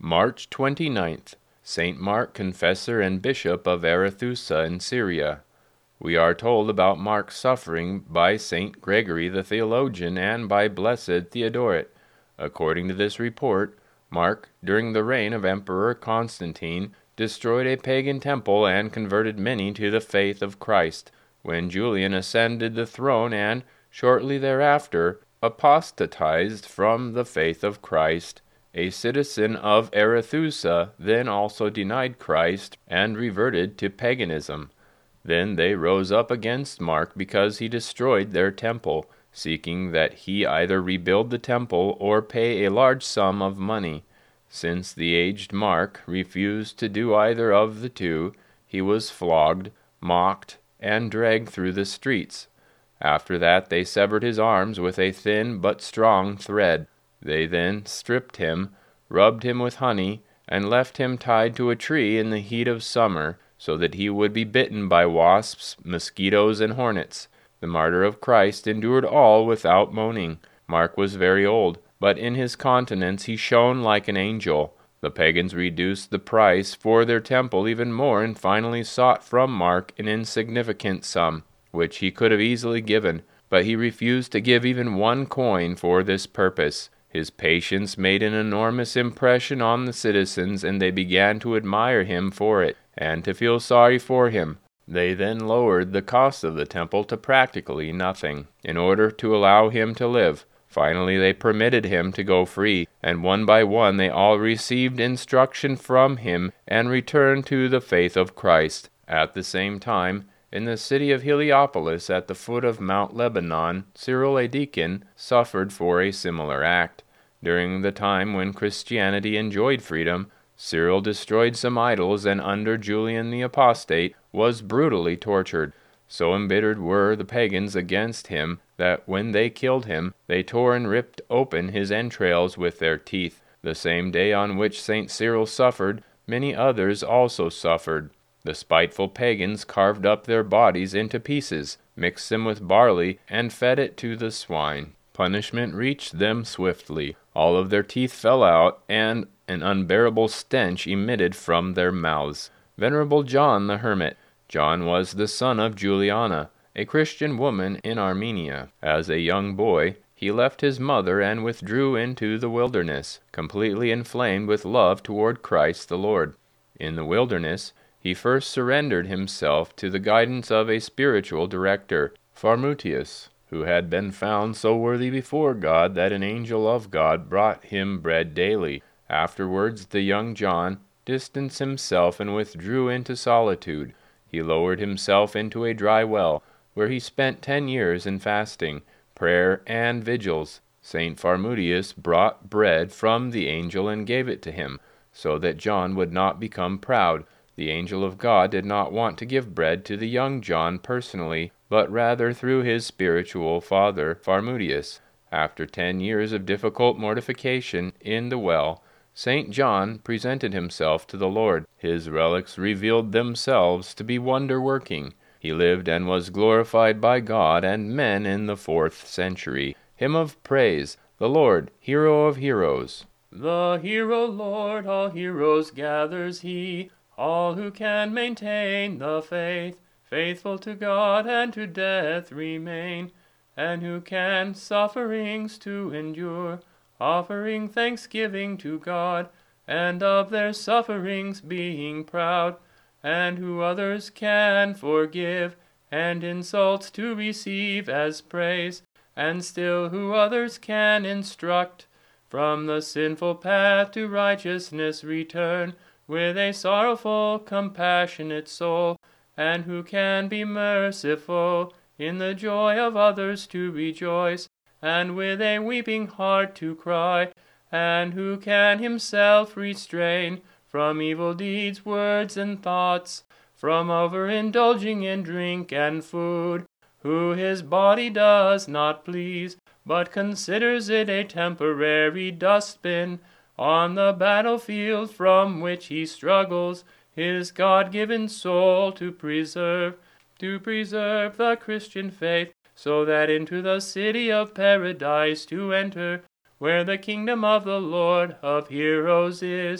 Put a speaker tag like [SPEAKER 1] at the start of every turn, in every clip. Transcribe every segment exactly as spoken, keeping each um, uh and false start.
[SPEAKER 1] March twenty-ninth, Saint Mark, confessor and bishop of Arethusa in Syria. We are told about Mark's suffering by Saint Gregory the theologian and by Blessed Theodoret. According to this report, Mark, during the reign of Emperor Constantine, destroyed a pagan temple and converted many to the faith of Christ. When Julian ascended the throne and, shortly thereafter, apostatized from the faith of Christ, a citizen of Arethusa then also denied Christ and reverted to paganism. Then they rose up against Mark because he destroyed their temple, seeking that he either rebuild the temple or pay a large sum of money. Since the aged Mark refused to do either of the two, he was flogged, mocked, and dragged through the streets. After that they severed his arms with a thin but strong thread. They then stripped him, rubbed him with honey, and left him tied to a tree in the heat of summer, so that he would be bitten by wasps, mosquitoes, and hornets. The martyr of Christ endured all without moaning. Mark was very old, but in his countenance he shone like an angel. The pagans reduced the price for their temple even more and finally sought from Mark an insignificant sum, which he could have easily given, but he refused to give even one coin for this purpose. His patience made an enormous impression on the citizens, and they began to admire him for it, and to feel sorry for him. They then lowered the cost of the temple to practically nothing, in order to allow him to live. Finally they permitted him to go free, and one by one they all received instruction from him and returned to the faith of Christ. At the same time, in the city of Heliopolis, at the foot of Mount Lebanon, Cyril a deacon suffered for a similar act. During the time when Christianity enjoyed freedom, Cyril destroyed some idols and under Julian the Apostate was brutally tortured. So embittered were the pagans against him that when they killed him, they tore and ripped open his entrails with their teeth. The same day on which Saint Cyril suffered, many others also suffered. The spiteful pagans carved up their bodies into pieces, mixed them with barley, and fed it to the swine. Punishment reached them swiftly. All of their teeth fell out, and an unbearable stench emitted from their mouths. Venerable John the Hermit. John was the son of Juliana, a Christian woman in Armenia. As a young boy, he left his mother and withdrew into the wilderness, completely inflamed with love toward Christ the Lord. In the wilderness, he first surrendered himself to the guidance of a spiritual director, Pharmutius, who had been found so worthy before God that an angel of God brought him bread daily. Afterwards the young John distanced himself and withdrew into solitude. He lowered himself into a dry well, where he spent ten years in fasting, prayer, and vigils. Saint Pharmutius brought bread from the angel and gave it to him, so that John would not become proud. The angel of God did not want to give bread to the young John personally, but rather through his spiritual father, Pharmutius. After ten years of difficult mortification in the well, Saint John presented himself to the Lord. His relics revealed themselves to be wonder-working. He lived and was glorified by God and men in the fourth century. Hymn of Praise, the Lord, Hero of Heroes.
[SPEAKER 2] The hero Lord all heroes gathers he, all who can maintain the faith, faithful to God and to death remain, and who can sufferings to endure, offering thanksgiving to God, and of their sufferings being proud, and who others can forgive, and insults to receive as praise, and still who others can instruct, from the sinful path to righteousness return, with a sorrowful, compassionate soul, and who can be merciful, in the joy of others to rejoice, and with a weeping heart to cry, and who can himself restrain from evil deeds, words, and thoughts, from overindulging in drink and food, who his body does not please, but considers it a temporary dustbin, on the battlefield from which he struggles, his God-given soul to preserve, to preserve the Christian faith, so that into the city of paradise to enter, where the kingdom of the Lord of heroes is,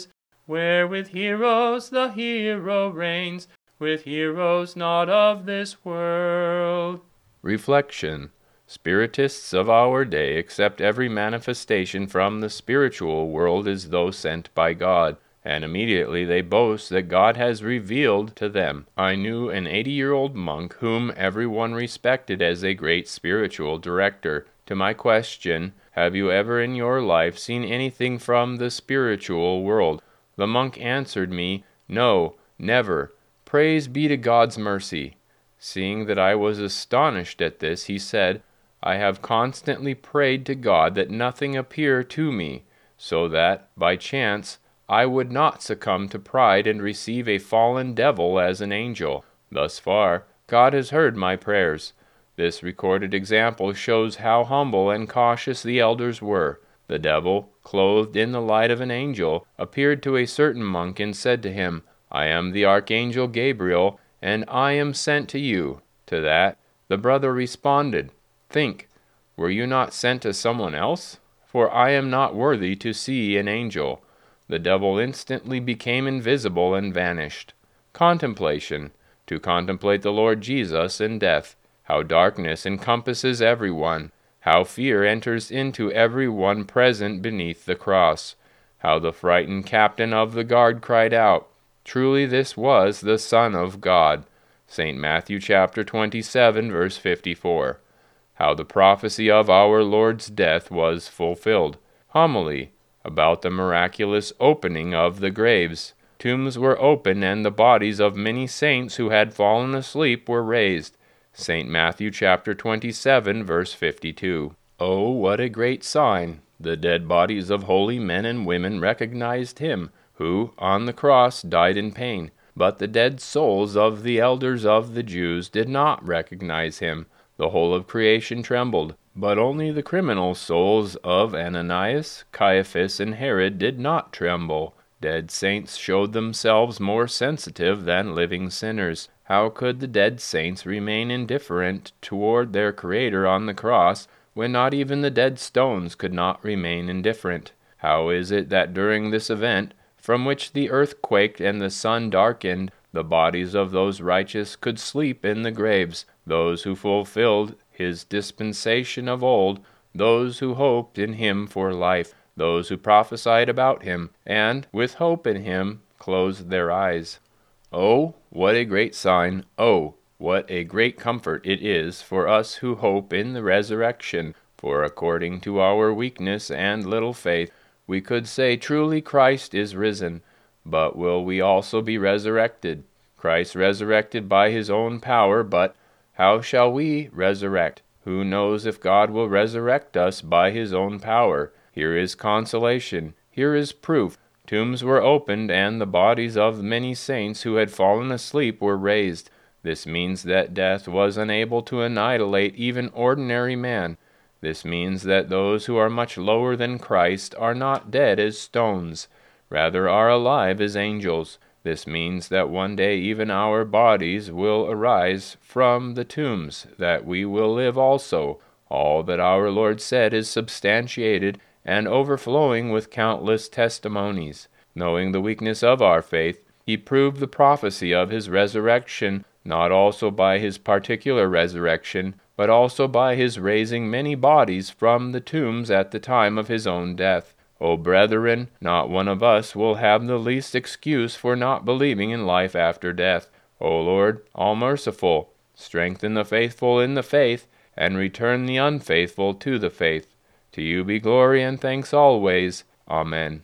[SPEAKER 2] where with heroes the hero reigns, with heroes not of this world.
[SPEAKER 1] Reflection. Spiritists of our day accept every manifestation from the spiritual world as though sent by God, and immediately they boast that God has revealed to them. I knew an eighty-year-old monk whom everyone respected as a great spiritual director. To my question, "Have you ever in your life seen anything from the spiritual world?" the monk answered me, "No, never. Praise be to God's mercy." Seeing that I was astonished at this, he said, "I have constantly prayed to God that nothing appear to me, so that, by chance, I would not succumb to pride and receive a fallen devil as an angel. Thus far, God has heard my prayers." This recorded example shows how humble and cautious the elders were. The devil, clothed in the light of an angel, appeared to a certain monk and said to him, "I am the archangel Gabriel, and I am sent to you." To that, the brother responded, "Think, were you not sent to someone else? For I am not worthy to see an angel." The devil instantly became invisible and vanished. Contemplation. To contemplate the Lord Jesus in death. How darkness encompasses everyone. How fear enters into every one present beneath the cross. How the frightened captain of the guard cried out, "Truly this was the Son of God." Saint Matthew chapter twenty-seven, verse fifty-four. How the prophecy of our Lord's death was fulfilled. Homily. About the miraculous opening of the graves. Tombs were opened, and the bodies of many saints who had fallen asleep were raised. Saint Matthew chapter twenty-seven, verse fifty-two. Oh, what a great sign! The dead bodies of holy men and women recognized him, who, on the cross, died in pain. But the dead souls of the elders of the Jews did not recognize him. The whole of creation trembled, but only the criminal souls of Ananias, Caiaphas, and Herod did not tremble. Dead saints showed themselves more sensitive than living sinners. How could the dead saints remain indifferent toward their Creator on the cross, when not even the dead stones could not remain indifferent? How is it that during this event, from which the earth quaked and the sun darkened, the bodies of those righteous could sleep in the graves, those who fulfilled his dispensation of old, those who hoped in him for life, those who prophesied about him, and, with hope in him, closed their eyes? Oh, what a great sign! Oh, what a great comfort it is for us who hope in the resurrection! For according to our weakness and little faith, we could say, "Truly Christ is risen." But will we also be resurrected? Christ resurrected by his own power, but how shall we resurrect? Who knows if God will resurrect us by his own power? Here is consolation. Here is proof. Tombs were opened, and the bodies of many saints who had fallen asleep were raised. This means that death was unable to annihilate even ordinary man. This means that those who are much lower than Christ are not dead as stones, rather are alive as angels. This means that one day even our bodies will arise from the tombs, that we will live also. All that our Lord said is substantiated and overflowing with countless testimonies. Knowing the weakness of our faith, he proved the prophecy of his resurrection, not also by his particular resurrection, but also by his raising many bodies from the tombs at the time of his own death. O brethren, not one of us will have the least excuse for not believing in life after death. O Lord, all-merciful, strengthen the faithful in the faith, and return the unfaithful to the faith. To you be glory and thanks always. Amen.